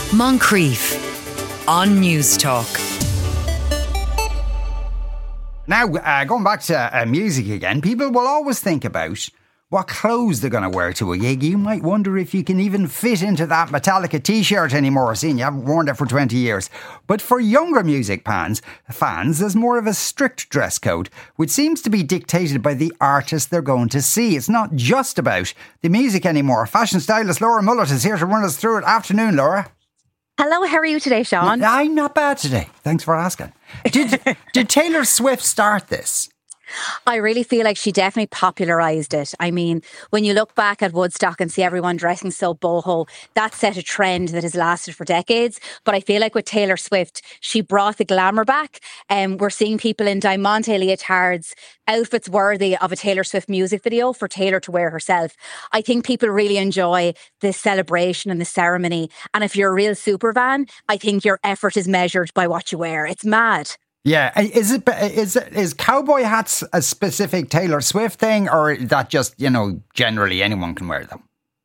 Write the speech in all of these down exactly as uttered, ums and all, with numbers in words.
Moncrief on News Talk. Now, uh, going back to uh, music again, people will always think about what clothes they're going to wear to a gig. You might wonder if you can even fit into that Metallica t-shirt anymore, seeing you haven't worn it for twenty years. But for younger music fans, fans, there's more of a strict dress code, which seems to be dictated by the artist they're going to see. It's not just about the music anymore. Fashion stylist Laura Mullett is here to run us through it. Afternoon, Laura. Hello, how are you today, Sean? I'm not bad today. Thanks for asking. Did, did Taylor Swift start this? I really feel like she definitely popularised it. I mean, when you look back at Woodstock and see everyone dressing so boho, that set a trend that has lasted for decades. But I feel like with Taylor Swift, she brought the glamour back. And um, we're seeing people in diamante leotards, outfits worthy of a Taylor Swift music video for Taylor to wear herself. I think people really enjoy the celebration and the ceremony. And if you're a real super fan, I think your effort is measured by what you wear. It's mad. Yeah, is it is it, is cowboy hats a specific Taylor Swift thing, or is that just, you know, generally anyone can wear them?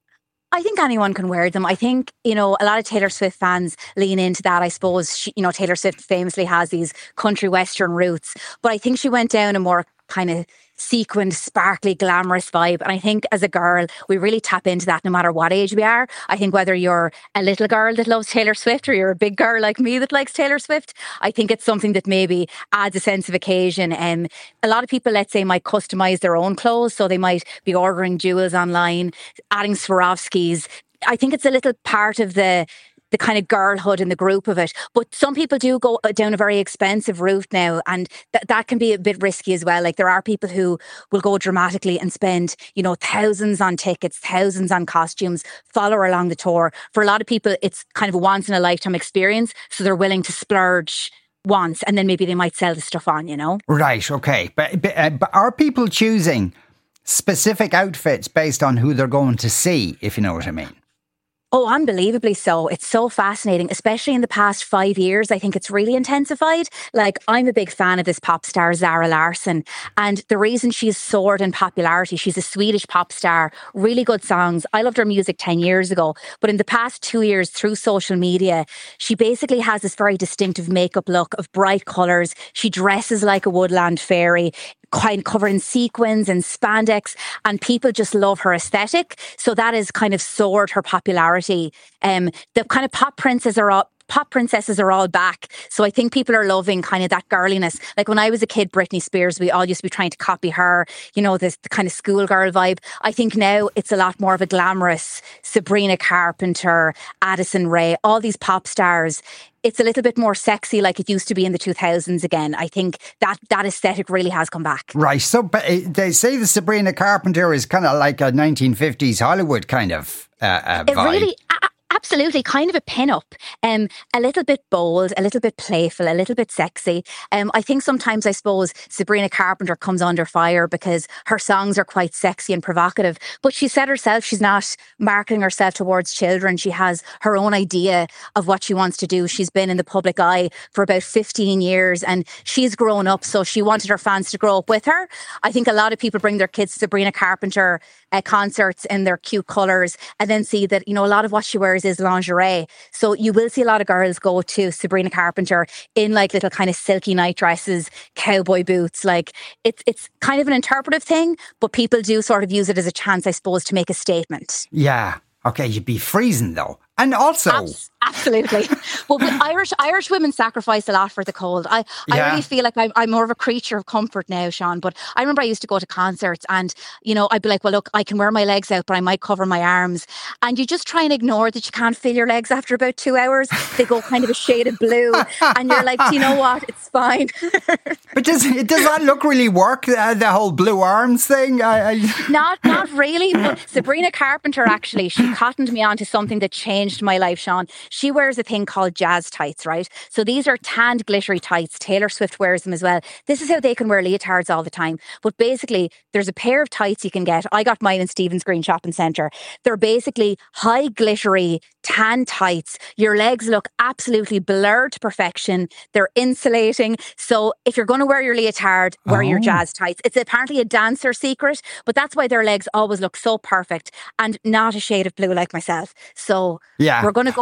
I think anyone can wear them. I think, you know, a lot of Taylor Swift fans lean into that. I suppose, she, you know, Taylor Swift famously has these country western roots, but I think she went down a more kind of sequined, sparkly, glamorous vibe. And I think as a girl, we really tap into that no matter what age we are. I think whether you're a little girl that loves Taylor Swift or you're a big girl like me that likes Taylor Swift, I think it's something that maybe adds a sense of occasion. And um, a lot of people, let's say, might customise their own clothes. So they might be ordering jewels online, adding Swarovskis. I think it's a little part of the the kind of girlhood in the group of it. But some people do go down a very expensive route now, and th- that can be a bit risky as well. Like, there are people who will go dramatically and spend, you know, thousands on tickets, thousands on costumes, follow her along the tour. For a lot of people, it's kind of a once in a lifetime experience. So they're willing to splurge once, and then maybe they might sell the stuff on, you know? Right, okay. But, but, uh, but are people choosing specific outfits based on who they're going to see, if you know what I mean? Oh, unbelievably so. It's so fascinating, especially in the past five years. I think it's really intensified. Like, I'm a big fan of this pop star, Zara Larsson. And the reason she's soared in popularity, she's a Swedish pop star, really good songs. I loved her music ten years ago. But in the past two years, through social media, she basically has this very distinctive makeup look of bright colours. She dresses like a woodland fairy, kind of covered in sequins and spandex, and people just love her aesthetic. So that has kind of soared her popularity. Um, the kind of pop princesses are all, pop princesses are all back. So I think people are loving kind of that girliness. Like, when I was a kid, Britney Spears, we all used to be trying to copy her, you know, this the kind of schoolgirl vibe. I think now it's a lot more of a glamorous Sabrina Carpenter, Addison Rae, all these pop stars. It's a little bit more sexy like it used to be in the two thousands again. I think that that aesthetic really has come back. Right. So but they say the Sabrina Carpenter is kind of like a nineteen fifties Hollywood kind of uh, uh, it vibe. Really, uh, absolutely, kind of a pin-up. Um, a little bit bold, a little bit playful, a little bit sexy. Um, I think sometimes, I suppose, Sabrina Carpenter comes under fire because her songs are quite sexy and provocative. But she said herself she's not marketing herself towards children. She has her own idea of what she wants to do. She's been in the public eye for about fifteen years, and she's grown up, so she wanted her fans to grow up with her. I think a lot of people bring their kids to Sabrina Carpenter uh, concerts in their cute colours and then see that, you know, a lot of what she wears is lingerie. So you will see a lot of girls go to Sabrina Carpenter in like little kind of silky night dresses, cowboy boots. Like, it's it's kind of an interpretive thing, but people do sort of use it as a chance, I suppose, to make a statement. Yeah. Okay, you'd be freezing though. And also... Abs- absolutely. Well, Irish Irish women sacrifice a lot for the cold. I, yeah. I really feel like I'm, I'm more of a creature of comfort now, Sean. But I remember I used to go to concerts and, you know, I'd be like, well, look, I can wear my legs out, but I might cover my arms. And you just try and ignore that you can't feel your legs after about two hours. They go kind of a shade of blue. And you're like, do you know what? It's fine. But does, does that look really work, uh, the whole blue arms thing? I, I... Not, not really. But Sabrina Carpenter, actually, she cottoned me onto something that changed my life, Sean. She wears a thing called jazz tights, right? So these are tanned glittery tights. Taylor Swift wears them as well. This is how they can wear leotards all the time. But basically, there's a pair of tights you can get. I got mine in Stephen's Green Shopping Centre. They're basically high glittery tan tights. Your legs look absolutely blurred to perfection. They're insulating. So if you're going to wear your leotard, wear oh. your jazz tights. It's apparently a dancer secret, but that's why their legs always look so perfect and not a shade of blue like myself. So yeah. we're going to go for but, a yeah,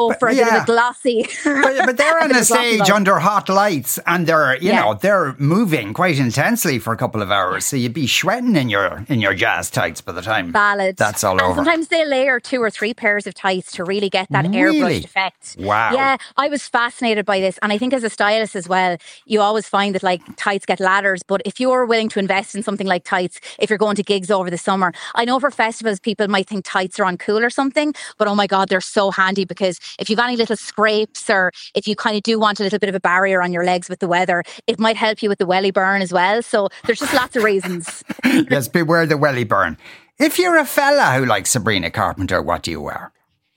bit of a glossy. but, but they're on a, a stage light. under hot lights, and they're you yeah. know they're moving quite intensely for a couple of hours. So you'd be sweating in your in your jazz tights by the time Valid. that's all and over. Sometimes they layer two or three pairs of tights to really get that really? airbrushed effect. Wow. Yeah, I was fascinated by this, and I think as a stylist as well, you always find that like tights get ladders. But if you're willing to invest in something like tights, if you're going to gigs over the summer, I know for festivals people might think tights are uncool or something, but oh my God, they're so handy, because if you've any little scrapes, or if you kind of do want a little bit of a barrier on your legs with the weather, it might help you with the welly burn as well. So there's just lots of reasons. Yes, beware the welly burn. If you're a fella who likes Sabrina Carpenter, what do you wear?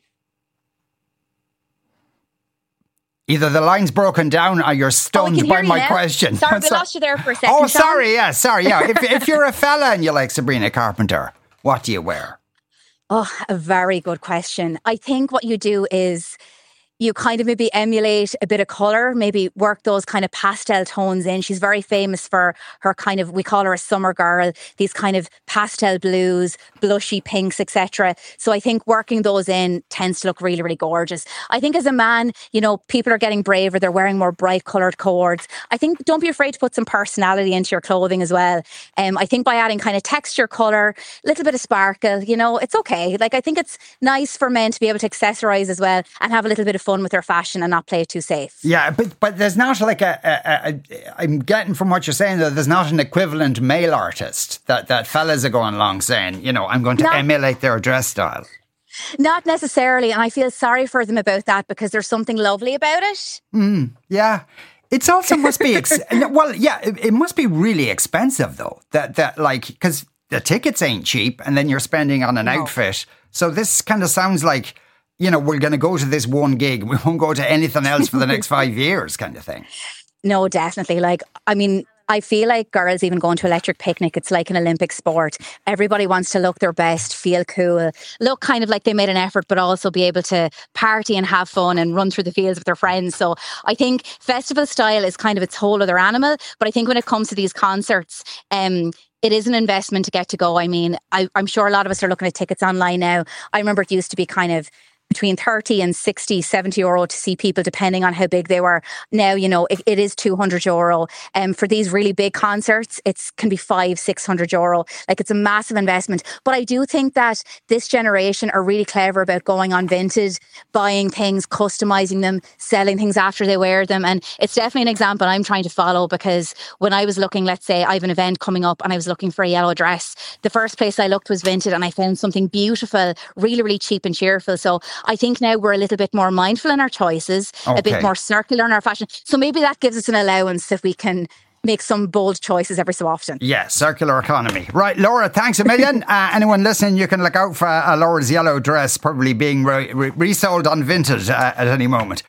Either the line's broken down or you're stunned oh, by my now. question. Sorry, we lost you there for a second. Oh, sorry, yeah, sorry, yeah. if, if you're a fella and you like Sabrina Carpenter, what do you wear? Oh, a very good question. I think what you do is you kind of maybe emulate a bit of colour, maybe work those kind of pastel tones in. She's very famous for her kind of, we call her a summer girl, these kind of pastel blues, blushy pinks, et cetera. So I think working those in tends to look really, really gorgeous. I think as a man, you know, people are getting braver. They're wearing more bright coloured cords. I think don't be afraid to put some personality into your clothing as well. Um, I think by adding kind of texture, colour, a little bit of sparkle, you know, it's okay. Like I think it's nice for men to be able to accessorise as well and have a little bit of fun with their fashion and not play it too safe. Yeah, but but there's not like a, a, a I'm getting from what you're saying that there's not an equivalent male artist that, that fellas are going along saying, you know, I'm going to not, emulate their dress style. Not necessarily, and I feel sorry for them about that because there's something lovely about it. Mm, yeah. It's also must be, ex- well, yeah, it, it must be really expensive though. That, that like, because the tickets ain't cheap and then you're spending on an no. outfit. So this kind of sounds like, you know, we're going to go to this one gig. We won't go to anything else for the next five years kind of thing. No, definitely. Like, I mean, I feel like girls even going to Electric Picnic, it's like an Olympic sport. Everybody wants to look their best, feel cool, look kind of like they made an effort, but also be able to party and have fun and run through the fields with their friends. So I think festival style is kind of its whole other animal. But I think when it comes to these concerts, um, it is an investment to get to go. I mean, I, I'm sure a lot of us are looking at tickets online now. I remember it used to be kind of between thirty and sixty, seventy euro to see people, depending on how big they were. Now, you know, it, it is two hundred euro. And um, for these really big concerts, it can be five, six hundred euro. Like, it's a massive investment. But I do think that this generation are really clever about going on Vinted, buying things, customizing them, selling things after they wear them. And it's definitely an example I'm trying to follow, because when I was looking, let's say I have an event coming up and I was looking for a yellow dress, the first place I looked was Vinted and I found something beautiful, really, really cheap and cheerful. So I think now we're a little bit more mindful in our choices, okay. a bit more circular in our fashion. So maybe that gives us an allowance if we can make some bold choices every so often. Yeah, circular economy. Right, Laura, thanks a million. uh, anyone listening, you can look out for uh, Laura's yellow dress probably being re- re- resold on Vinted uh, at any moment.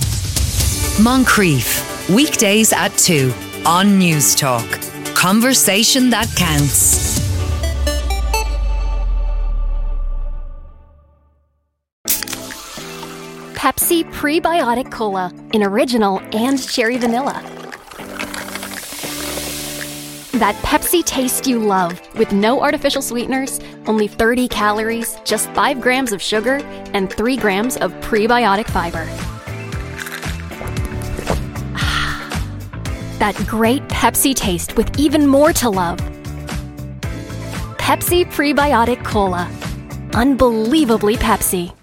Moncrief, weekdays at two on News Talk. Conversation that counts. Pepsi Prebiotic Cola in original and cherry vanilla. That Pepsi taste you love, with no artificial sweeteners, only thirty calories, just five grams of sugar, and three grams of prebiotic fiber. That great Pepsi taste with even more to love. Pepsi Prebiotic Cola. Unbelievably Pepsi.